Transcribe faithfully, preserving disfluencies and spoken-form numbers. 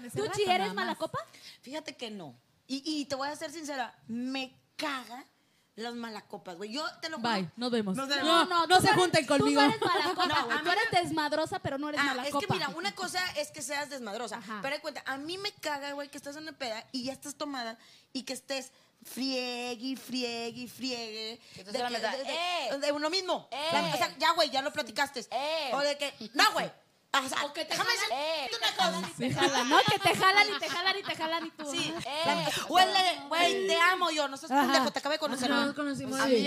¿Tú, Chi, eres mala copa? Fíjate que no. Y, y te voy a ser sincera, me caga las malacopas, güey. Yo te lo juro. Bye, nos vemos. Nos No, vemos. no, no, no se junten conmigo. Tú no eres mala copa, No, güey. a Tú mí eres me- desmadrosa, pero no eres Ah, mala es copa. que mira, una cosa es que seas desmadrosa. Ajá. Pero de cuenta, a mí me caga, güey, que estás en una peda y ya estás tomada y que estés friegue, friegue, friegue. Entonces la meta, de, de- ¡eh! de lo mismo. ¡Eh! La- o sea, ya, güey, ya lo platicaste. ¡Eh! O de que, no, güey. O sea, O que te déjame jalan, decirte ¡eh! una cosa. Te jalan, ¿no? Que te jalan y te jalan y te jalan y tú. Sí. ¡Eh! La- O el de, güey, te amo yo. No seas Ajá. pendejo, te acabé de conocer. Ajá, ¿no? nos conocimos. A mí